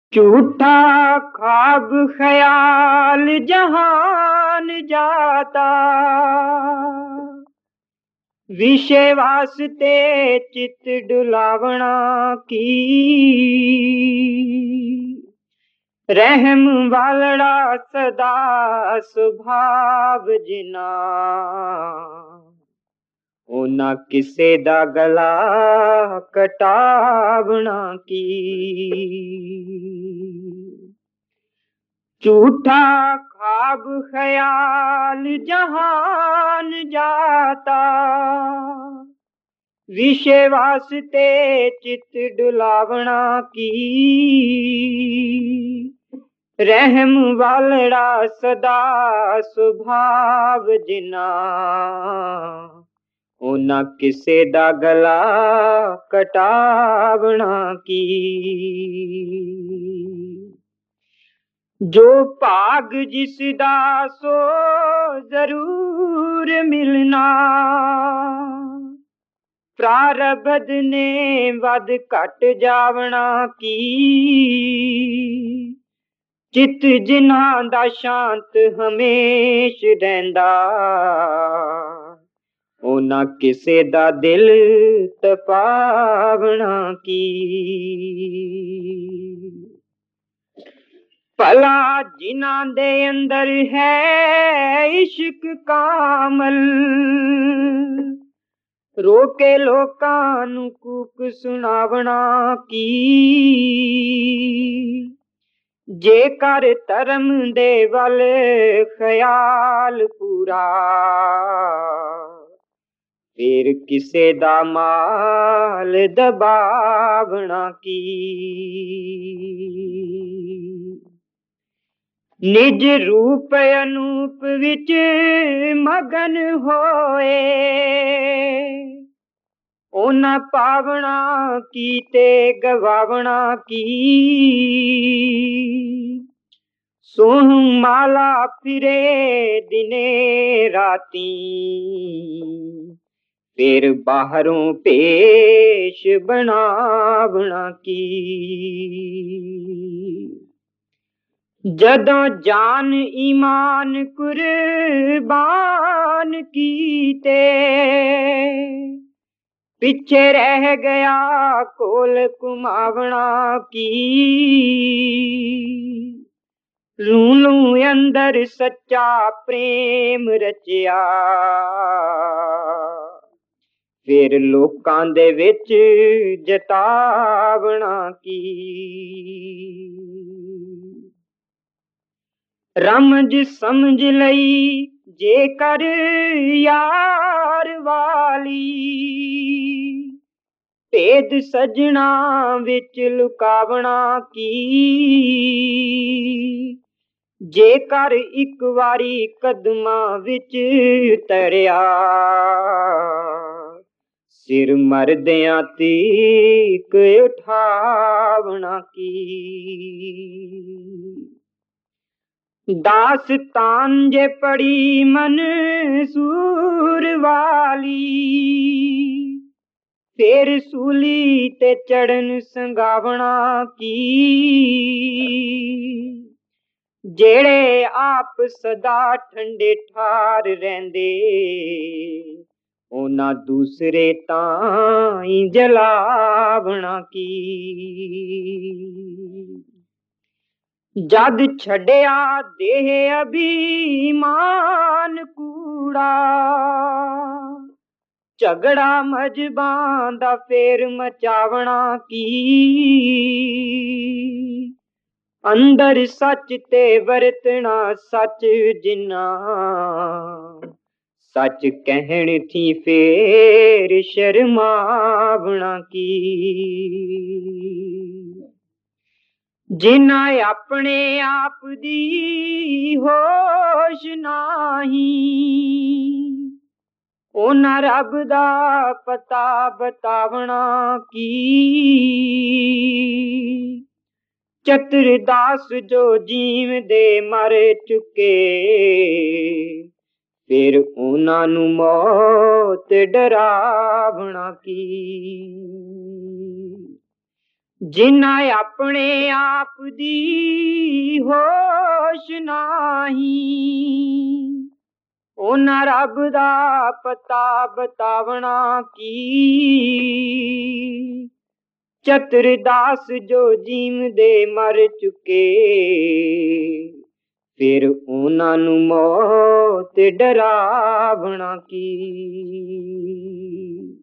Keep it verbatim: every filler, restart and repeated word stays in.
झूठा ख्वाब ख्याल जहान जाता, विषय वास्ते चित डुलावना की। रहम वालड़ा सदा सुभाव जिना, ओना किसे दा गला कटावना की। झूठा ख्वाब ख्याल जहान जाता, विषय वास्ते चित डुलावना की। रहम वालड़ा सदा सुभाव जिना, ओना किसे दा गला कटावना की। जो भाग जिसदा सो जरूर मिलना, प्रारब्ध ने वध घट जावना की। चित जिन्हां दा शांत हमेश रहिंदा, ओना किसे दा दिल तपावना की। भला जिन्हां दे अंदर है इश्क कामल, रोके लोकां नू कूक सुनावना की। जेकर धर्म दे वल ख्याल पूरा, फिर किसे दा माल दबावना की। निज रूप अनूप विच मगन होए, ओना पावना की ते गवावना की। सोह माला फिरे दिने राती, फिर बाहरों पेश बनावना की। जदों जान ईमान कुर्बान कीते, पिछे रह गया कोल कुमावना की। लू लू अंदर सच्चा प्रेम रचिया, फिर लोकां दे विच जतावना की। रमज समझ लई जेकर यार वाली, भेद सजना विच लुकावना की। जेकर इक वारी कदमां विच उतरिया, सिर मरदियां तीक उठावना की। दास्तान जे पड़ी मंसूर वाली, फिर सूली ते चढ़न संगावना की। जेड़े आप सदा ठंडे ठार रहंदे, ओना दूसरे ताईं जलावना की। जद छड़िया देह अभिमान कूड़ा, झगड़ा मजबां दा फेर मचावना की। अंदर सच ते वरतना सच जिन्ना, सच कहण थी फेर शर्मावना की। जिन्ना अपने आप दी होश नाही, ओना रब दा पता बतावना की। चतुरदास जो जीव दे मर चुके, फिर ओना नू मौत डरावना की। ਜਿਨ੍ਹਾਂ ਆਪਣੇ ਆਪ ਦੀ ਹੋਸ਼ ਨਹੀਂ, ਉਹਨਾਂ ਰੱਬ ਦਾ ਪਤਾ ਬਤਾਵਣਾ ਕੀ। ਚਤੁਰਦਾਸ ਜੋ ਜੀਵਦੇ ਮਰ ਚੁੱਕੇ, ਫਿਰ ਉਹਨਾਂ ਨੂੰ ਮੌਤ ਡਰਾਵਣਾ ਕੀ।